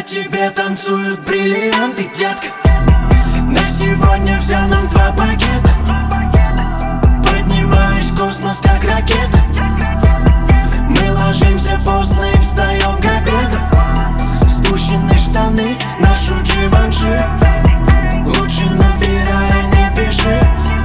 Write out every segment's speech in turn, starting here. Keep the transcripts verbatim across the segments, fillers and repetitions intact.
тебе танцуют бриллианты, детка. На сегодня взял нам два пакета. Поднимаюсь в космос, как ракета. Мы ложимся поздно и встаем к обеду. Спущены штаны, ношу Givenchy. Лучше набирай, не пиши.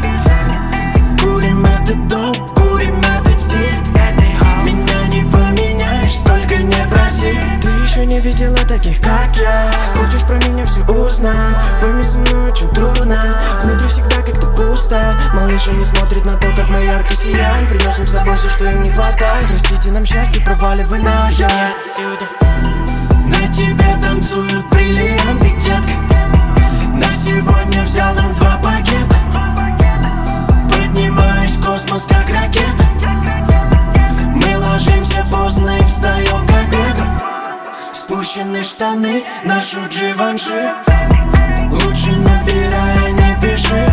Курим этот доп, курим этот стиль. Меня не поменяешь, сколько не проси. Ты еще не видела таких, как я. Хочешь про меня все узнать? Пойми, со мной очень трудно. Внутри всегда как-то пусто. Малыша не смотрит на то, как мы ярко сияем. Приносим с собой все, что им не хватает. Простите нам счастье, проваливай на я отсюда. На тебе танцуют бриллианты, детка. На сегодня взял нам два пакета. Поднимаюсь в космос, как ракета. Мы ложимся поздно и встаем к обеду. Спущены штаны, ношу Givenchy. Лучше набирай, не пиши.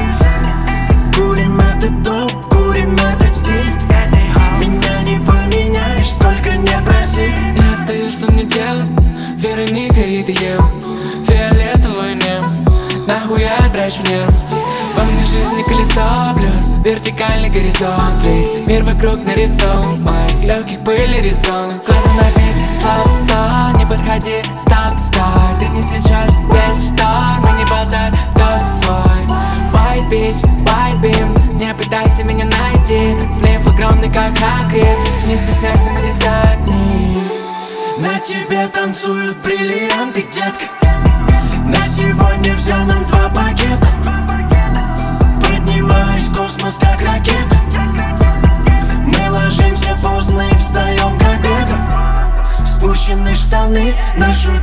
Курим этот доп, курим этот стиль. Меня не поменяешь, сколько не проси. Я остаюсь, что мне делать? Вера не горит, и Ева фиолетовое небо. Нахуй я трачу нервы. Во мне жизни колесо плюс вертикальный горизонт. Весь мир вокруг нарисован. В моих легких были резоны. Кладу на бит, слава сто. Не подходи, стоп, стой. Ты не сейчас здесь, что? Мы не базар, кто свой. White beach, white beam. Не пытайся меня найти. Сплив огромный, как Хагрид. Не стесняйся, мы десятни. На тебе танцуют бриллианты, детка. На сегодня взял нам два пакета. Поднимаюсь в космос, как ракета. Мы ложимся поздно и встаем к обеду. Спущены штаны, ношу